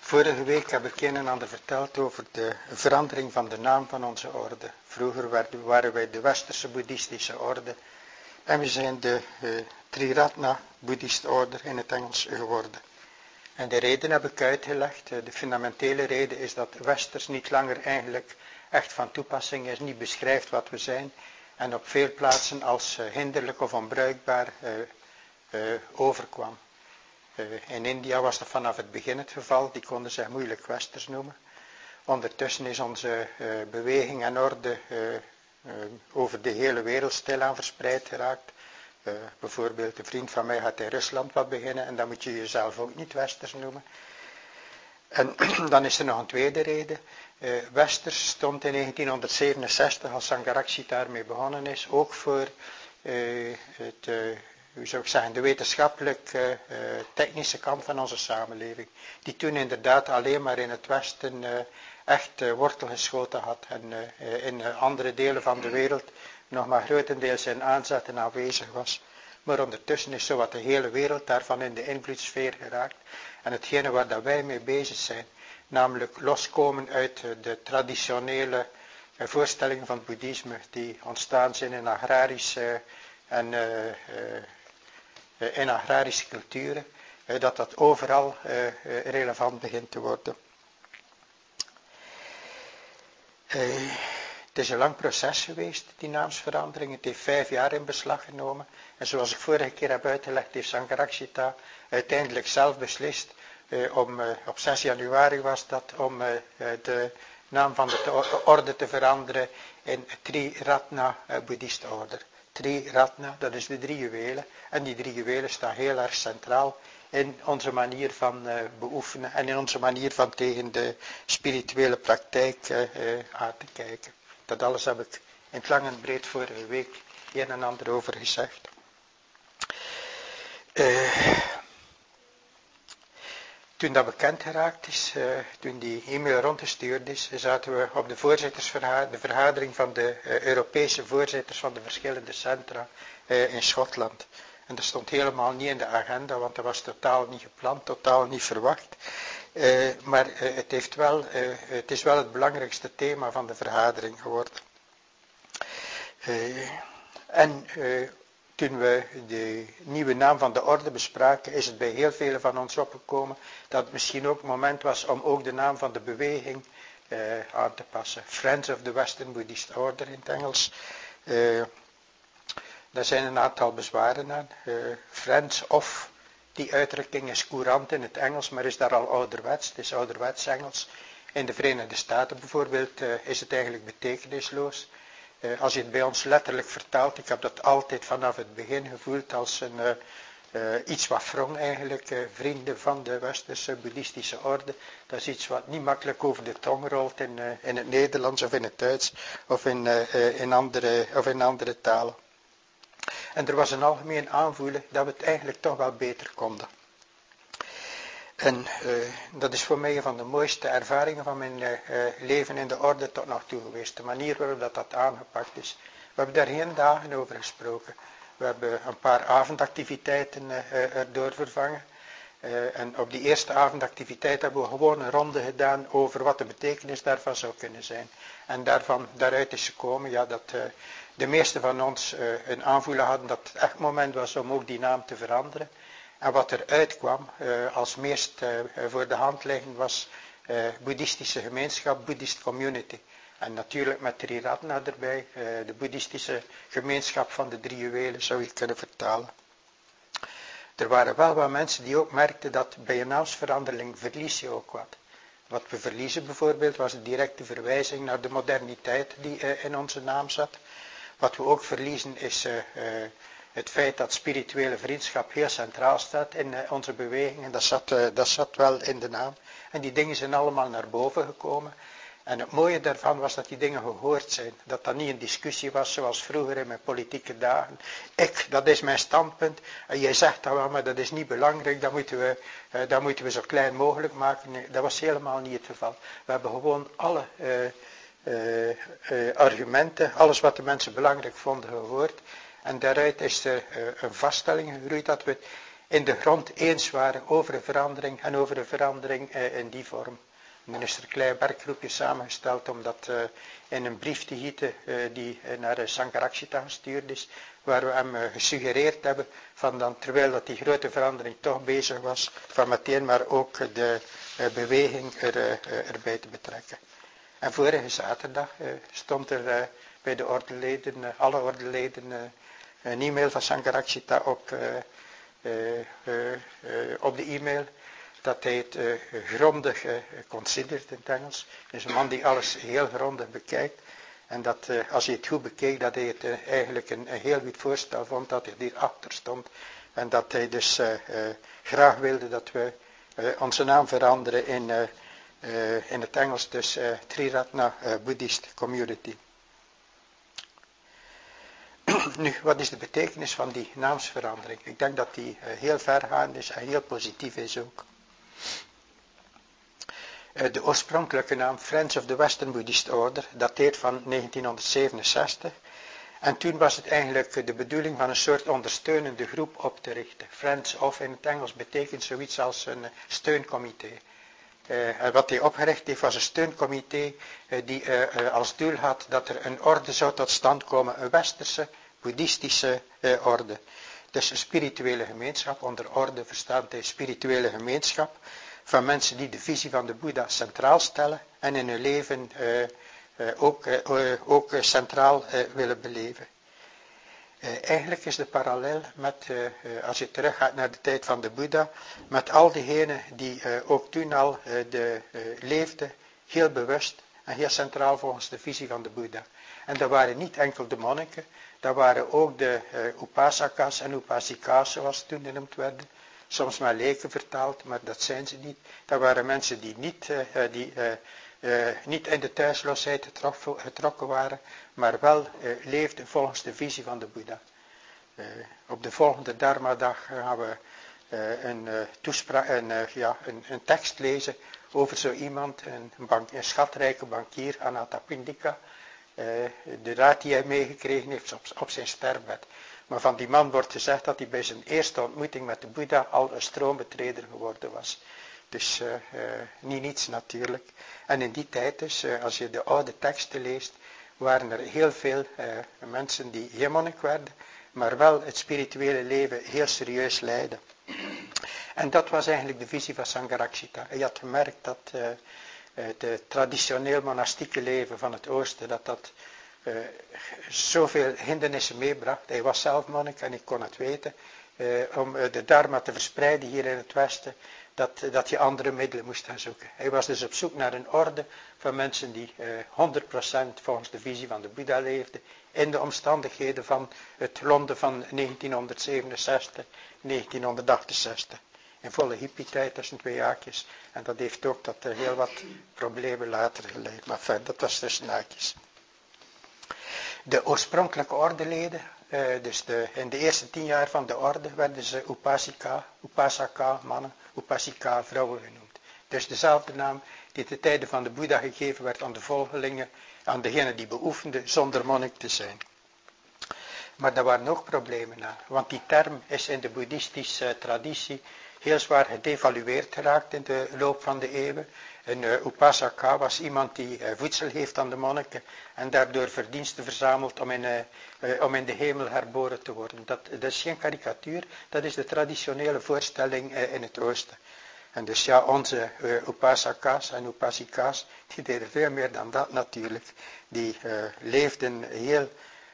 Vorige week heb ik een en ander verteld over de verandering van de naam van onze orde. Vroeger waren wij de Westerse Boeddhistische orde en we zijn de Triratna Boeddhist orde in het Engels geworden. En de reden heb ik uitgelegd. De fundamentele reden is dat Westers niet langer eigenlijk echt van toepassing is, niet beschrijft wat we zijn en op veel plaatsen als hinderlijk of onbruikbaar overkwam. In India was dat vanaf het begin het geval, die konden zich moeilijk Westers noemen. Ondertussen is onze beweging en orde over de hele wereld stilaan verspreid geraakt. Bijvoorbeeld een vriend van mij gaat in Rusland wat beginnen en dan moet je jezelf ook niet Westers noemen. En dan is er nog een tweede reden. Westers stond in 1967 als Sangharakshita daarmee begonnen is, ook voor hoe zou ik zeggen, de wetenschappelijk-technische kant van onze samenleving. Die toen inderdaad alleen maar in het Westen echt wortel geschoten had. En in andere delen van de wereld nog maar grotendeels in aanzet en aanwezig was. Maar ondertussen is zowat de hele wereld daarvan in de invloedssfeer geraakt. En hetgene waar dat wij mee bezig zijn, namelijk loskomen uit de traditionele voorstellingen van het boeddhisme, die ontstaan zijn in agrarische en in agrarische culturen, dat overal relevant begint te worden. Het is een lang proces geweest, die naamsverandering. Het heeft 5 jaar in beslag genomen. En zoals ik vorige keer heb uitgelegd, heeft Sangharakshita uiteindelijk zelf beslist, op 6 januari was dat, om de naam van de orde te veranderen in Triratna Boeddhist orde. Triratna, dat is de 3 juwelen. En die 3 juwelen staan heel erg centraal in onze manier van beoefenen en in onze manier van tegen de spirituele praktijk aan te kijken. Dat alles heb ik in het lang en breed vorige week een en ander over gezegd. Toen dat bekend geraakt is, toen die e-mail rondgestuurd is, zaten we op de vergadering van de Europese voorzitters van de verschillende centra in Schotland. En dat stond helemaal niet in de agenda, want dat was totaal niet gepland, totaal niet verwacht. Maar het is wel het belangrijkste thema van de vergadering geworden. Toen we de nieuwe naam van de orde bespraken, is het bij heel velen van ons opgekomen dat het misschien ook het moment was om ook de naam van de beweging aan te passen. Friends of the Western Buddhist Order in het Engels. Daar zijn een aantal bezwaren aan. Friends of, die uitdrukking is courant in het Engels, maar is daar al ouderwets. Het is ouderwets Engels. In de Verenigde Staten bijvoorbeeld is het eigenlijk betekenisloos. Als je het bij ons letterlijk vertaalt, ik heb dat altijd vanaf het begin gevoeld als iets wat wrong eigenlijk, vrienden van de Westerse Boeddhistische orde. Dat is iets wat niet makkelijk over de tong rolt in het Nederlands of in het Duits of in andere talen. En er was een algemeen aanvoelen dat we het eigenlijk toch wel beter konden. En dat is voor mij een van de mooiste ervaringen van mijn leven in de orde tot nog toe geweest. De manier waarop dat aangepakt is. We hebben daar geen dagen over gesproken. We hebben een paar avondactiviteiten erdoor vervangen. En op die eerste avondactiviteit hebben we gewoon een ronde gedaan over wat de betekenis daarvan zou kunnen zijn. En daaruit is gekomen dat de meesten van ons een aanvoelen hadden dat het echt moment was om ook die naam te veranderen. En wat er uitkwam als meest voor de hand liggend was boeddhistische gemeenschap, Buddhist community. En natuurlijk met Triratna erbij, de boeddhistische gemeenschap van de 3 juwelen zou je kunnen vertalen. Er waren wel wat mensen die ook merkten dat bij een naamsverandering verlies je ook wat. Wat we verliezen bijvoorbeeld was de directe verwijzing naar de moderniteit die in onze naam zat. Wat we ook verliezen is het feit dat spirituele vriendschap heel centraal staat in onze beweging. En dat zat wel in de naam. En die dingen zijn allemaal naar boven gekomen. En het mooie daarvan was dat die dingen gehoord zijn. Dat dat niet een discussie was zoals vroeger in mijn politieke dagen. Dat is mijn standpunt. En jij zegt dat wel, maar dat is niet belangrijk. Dat moeten we zo klein mogelijk maken. Nee, dat was helemaal niet het geval. We hebben gewoon alle argumenten, alles wat de mensen belangrijk vonden gehoord. En daaruit is er een vaststelling gegroeid dat we in de grond eens waren over een verandering en over een verandering in die vorm. Minister Klei een werkgroepje samengesteld om dat in een brief te gieten die naar Sangharakshita gestuurd is, waar we hem gesuggereerd hebben van dan, terwijl dat die grote verandering toch bezig was, van meteen maar ook de beweging erbij te betrekken. En vorige zaterdag stond er bij de ordeleden, alle ordeleden, een e-mail van Sangharakshita op de e-mail, dat hij het grondig considert in het Engels. Hij is een man die alles heel grondig bekijkt. En dat als hij het goed bekeek, dat hij het eigenlijk een heel goed voorstel vond, dat hij hierachter stond. En dat hij dus graag wilde dat we onze naam veranderen in het Engels, dus Triratna Buddhist Community. Nu, wat is de betekenis van die naamsverandering? Ik denk dat die heel vergaand is en heel positief is ook. De oorspronkelijke naam Friends of the Western Buddhist Order dateert van 1967. En toen was het eigenlijk de bedoeling van een soort ondersteunende groep op te richten. Friends of in het Engels betekent zoiets als een steuncomité. En wat hij opgericht heeft was een steuncomité die als doel had dat er een orde zou tot stand komen, een westerse boeddhistische orde. Dus een spirituele gemeenschap, onder orde verstaat hij spirituele gemeenschap van mensen die de visie van de Boeddha centraal stellen en in hun leven ook centraal willen beleven. Eigenlijk is de parallel met, als je teruggaat naar de tijd van de Boeddha, met al diegenen die ook toen al leefden, heel bewust en heel centraal volgens de visie van de Boeddha. En dat waren niet enkel de monniken, dat waren ook de upasakas en upasika's zoals ze toen genoemd werden. Soms maar leken vertaald, maar dat zijn ze niet. Dat waren mensen die niet in de thuisloosheid getrokken waren, maar wel leefden volgens de visie van de Boeddha. Op de volgende Dharma-dag gaan we een tekst lezen over zo iemand, een schatrijke bankier, Anathapindika. De raad die hij meegekregen heeft op zijn sterfbed. Maar van die man wordt gezegd dat hij bij zijn eerste ontmoeting met de Boeddha al een stroombetreder geworden was. Dus niet niets natuurlijk. En in die tijd dus, als je de oude teksten leest, waren er heel veel mensen die geen monnik werden, maar wel het spirituele leven heel serieus leidden. En dat was eigenlijk de visie van Sangharakshita. Hij had gemerkt dat het traditioneel monastieke leven van het oosten, dat zoveel hindernissen meebracht. Hij was zelf monnik en ik kon het weten. Om de dharma te verspreiden hier in het westen, dat je andere middelen moest gaan zoeken. Hij was dus op zoek naar een orde van mensen die 100% volgens de visie van de Boeddha leefden, in de omstandigheden van het Londen van 1967, 1968. In volle hippie-tijd tussen twee haakjes. En dat heeft ook tot heel wat problemen later geleid. Maar fijn, dat was tussen haakjes. De oorspronkelijke ordeleden, in de eerste 10 jaar van de orde werden ze upasaka mannen, upasika vrouwen genoemd. Dus dezelfde naam die te tijden van de Boeddha gegeven werd aan de volgelingen, aan degenen die beoefenden zonder monnik te zijn. Maar daar waren nog problemen aan, want die term is in de boeddhistische traditie heel zwaar gedevalueerd geraakt in de loop van de eeuwen. Een upasaka was iemand die voedsel heeft aan de monniken en daardoor verdiensten verzamelt om in de hemel herboren te worden. Dat is geen karikatuur, dat is de traditionele voorstelling in het oosten. En dus ja, onze upasaka's en upasika's, die deden veel meer dan dat natuurlijk. Die leefden heel,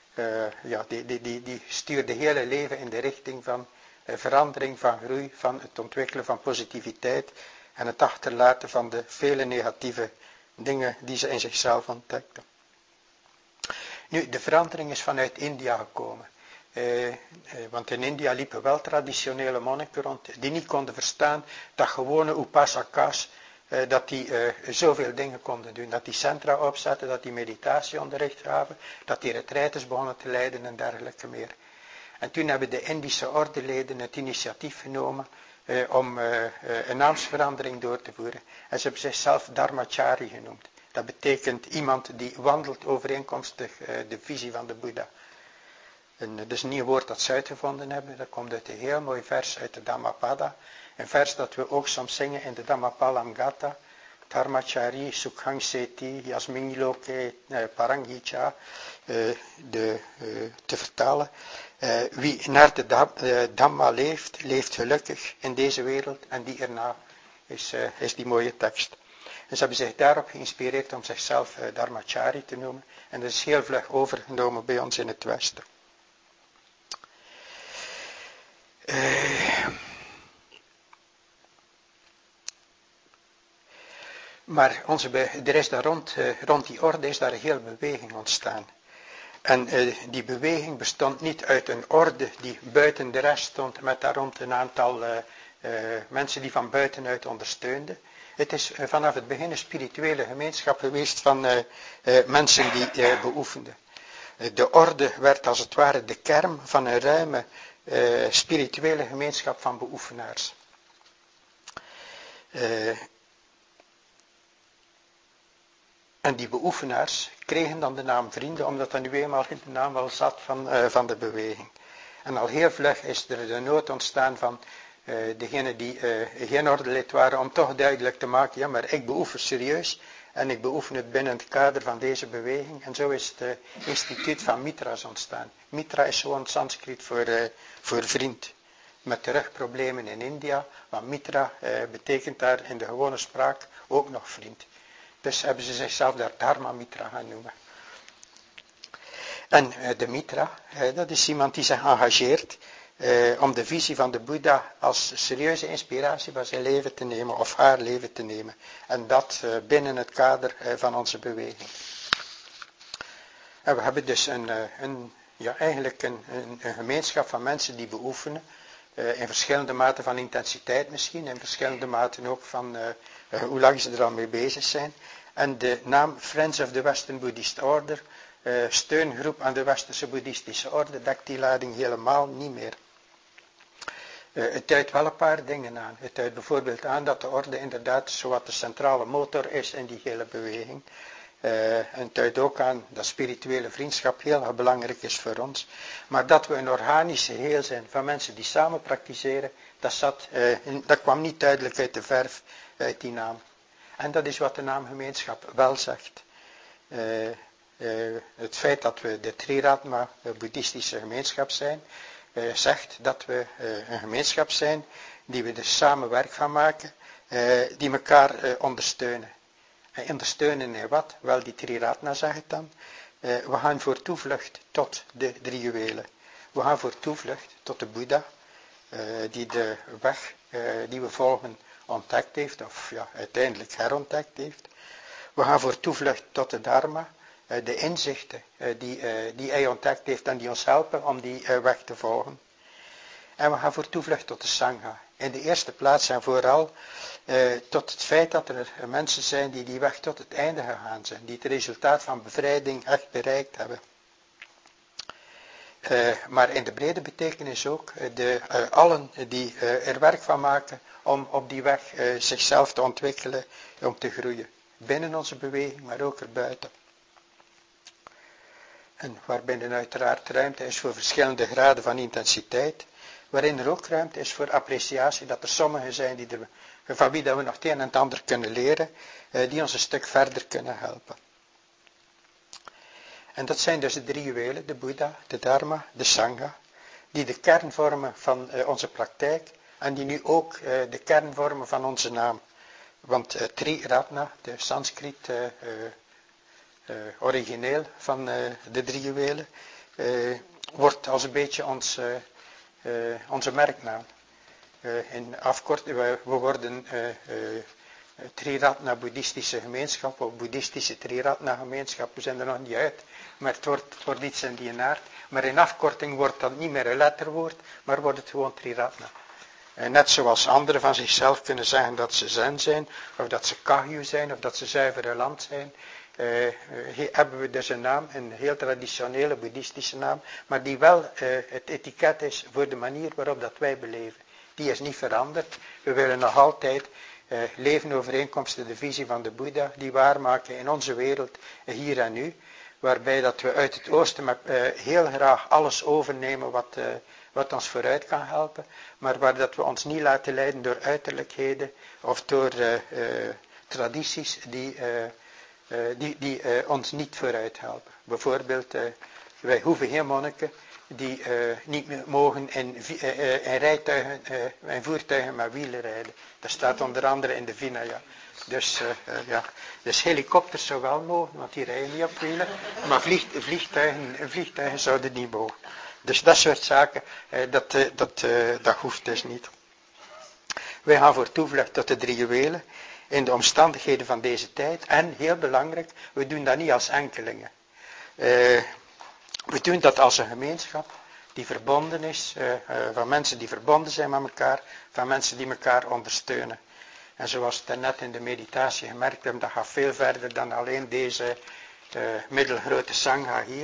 die stuurden heel hele leven in de richting van verandering, van groei, van het ontwikkelen van positiviteit en het achterlaten van de vele negatieve dingen die ze in zichzelf ontdekten. Nu, de verandering is vanuit India gekomen. Want in India liepen wel traditionele monniken rond die niet konden verstaan dat gewone upasaka's dat die zoveel dingen konden doen. Dat die centra opzetten, dat die meditatieonderricht gaven, dat die retraites begonnen te leiden en dergelijke meer. En toen hebben de Indische ordeleden het initiatief genomen om een naamsverandering door te voeren. En ze hebben zichzelf Dharmachari genoemd. Dat betekent iemand die wandelt overeenkomstig de visie van de Boeddha. dus een nieuw woord dat ze uitgevonden hebben. Dat komt uit een heel mooi vers uit de Dhammapada. Een vers dat we ook soms zingen in de Dhammapalam Gata. Dharmachari Sukhang Seti Yasmingiloke Paranghicha. Te vertalen. Wie naar de Dhamma leeft, leeft gelukkig in deze wereld en die erna is die mooie tekst. En ze hebben zich daarop geïnspireerd om zichzelf Dharmachari te noemen. En dat is heel vlug overgenomen bij ons in het Westen. Maar er is daar rond die orde is daar een hele beweging ontstaan. En die beweging bestond niet uit een orde die buiten de rest stond, met daar rond een aantal mensen die van buitenuit ondersteunden. Het is vanaf het begin een spirituele gemeenschap geweest van mensen die beoefenden. De orde werd als het ware de kern van een ruime spirituele gemeenschap van beoefenaars. En die beoefenaars kregen dan de naam vrienden, omdat dat nu eenmaal in de naam wel zat van de beweging. En al heel vlug is er de nood ontstaan van degenen die geen ordelid waren, om toch duidelijk te maken, ja, maar ik beoefen serieus en ik beoefen het binnen het kader van deze beweging. En zo is het instituut van Mitra's ontstaan. Mitra is gewoon Sanskriet voor vriend. Met de rugproblemen in India, want Mitra betekent daar in de gewone spraak ook nog vriend. Dus hebben ze zichzelf daar Dharma Mitra gaan noemen. En de Mitra, dat is iemand die zich engageert om de visie van de Boeddha als serieuze inspiratie van zijn leven te nemen of haar leven te nemen. En dat binnen het kader van onze beweging. En we hebben dus eigenlijk een gemeenschap van mensen die beoefenen. In verschillende maten van intensiteit misschien, in verschillende maten ook van hoe lang ze er al mee bezig zijn. En de naam Friends of the Western Buddhist Order, steungroep aan de Westerse Boeddhistische Orde, dekt die lading helemaal niet meer. Het duidt wel een paar dingen aan. Het duidt bijvoorbeeld aan dat de orde inderdaad zowat de centrale motor is in die hele beweging. En het duidt ook aan dat spirituele vriendschap heel erg belangrijk is voor ons. Maar dat we een organisch geheel zijn van mensen die samen praktiseren, dat kwam niet duidelijk uit de verf, uit die naam. En dat is wat de naam gemeenschap wel zegt. Het feit dat we de Triratna boeddhistische gemeenschap zijn, zegt dat we een gemeenschap zijn die we er samen werk van maken, die elkaar ondersteunen. En ondersteunen in wat? Wel, die Triratna zegt het dan. We gaan voor toevlucht tot de 3 juwelen. We gaan voor toevlucht tot de Boeddha, die de weg die we volgen ontdekt heeft, of ja, uiteindelijk herontdekt heeft. We gaan voor toevlucht tot de Dharma, de inzichten die hij ontdekt heeft en die ons helpen om die weg te volgen. En we gaan voor toevlucht tot de Sangha. In de eerste plaats en vooral tot het feit dat er mensen zijn die weg tot het einde gegaan zijn, die het resultaat van bevrijding echt bereikt hebben. Maar in de brede betekenis ook allen die er werk van maken om op die weg zichzelf te ontwikkelen, om te groeien. Binnen onze beweging, maar ook erbuiten. En waarbinnen uiteraard ruimte is voor verschillende graden van intensiteit. Waarin er ook ruimte is voor appreciatie, dat er sommigen zijn van wie dat we nog het een en het ander kunnen leren, die ons een stuk verder kunnen helpen. En dat zijn dus de 3 juwelen, de Boeddha, de Dharma, de Sangha, die de kern vormen van onze praktijk en die nu ook de kern vormen van onze naam. Want Triratna, de Sanskriet origineel van de 3 juwelen, wordt als een beetje onze merknaam. In afkorting, we worden Triratna boeddhistische gemeenschap, of boeddhistische Triratna gemeenschap, we zijn er nog niet uit, maar het wordt iets in die aard. Maar in afkorting wordt dat niet meer een letterwoord, maar wordt het gewoon Triratna. Net zoals anderen van zichzelf kunnen zeggen dat ze zen zijn, of dat ze Kagyu zijn, of dat ze zuivere land zijn, hebben we dus een naam, een heel traditionele boeddhistische naam, maar die wel het etiket is voor de manier waarop dat wij beleven. Die is niet veranderd. We willen nog altijd leven overeenkomstig de visie van de Boeddha, die waarmaken in onze wereld hier en nu. waarbij dat we uit het oosten heel graag alles overnemen wat ons vooruit kan helpen, maar waar dat we ons niet laten leiden door uiterlijkheden of door tradities die ons niet vooruit helpen. Bijvoorbeeld, wij hoeven geen monniken die niet meer mogen in voertuigen met wielen rijden. Dat staat onder andere in de Vinaya. Dus helikopters zou wel mogen, want die rijden niet op wielen. Maar vliegtuigen zouden niet mogen. Dus dat soort zaken, dat hoeft dus niet. Wij gaan voor toevlucht tot de 3 juwelen in de omstandigheden van deze tijd. En, heel belangrijk, we doen dat niet als enkelingen. We doen dat als een gemeenschap die verbonden is, van mensen die verbonden zijn met elkaar, van mensen die elkaar ondersteunen. En zoals we net in de meditatie gemerkt hebben, dat gaat veel verder dan alleen deze middelgrote sangha hier.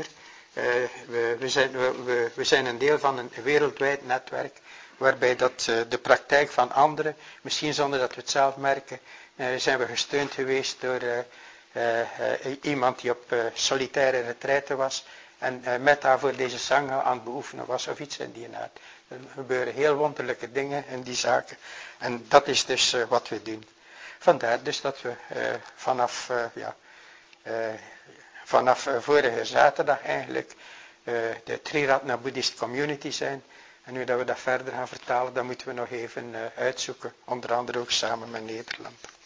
We zijn een deel van een wereldwijd netwerk, waarbij dat de praktijk van anderen, misschien zonder dat we het zelf merken, zijn we gesteund geweest door iemand die op solitaire retraite was en met haar voor deze sangha aan het beoefenen was of iets in die aard. Er gebeuren heel wonderlijke dingen in die zaken en dat is dus wat we doen. Vandaar dus dat we vanaf vorige zaterdag eigenlijk de Triratna Buddhist Community zijn. En nu dat we dat verder gaan vertalen, dan moeten we nog even uitzoeken, onder andere ook samen met Nederland.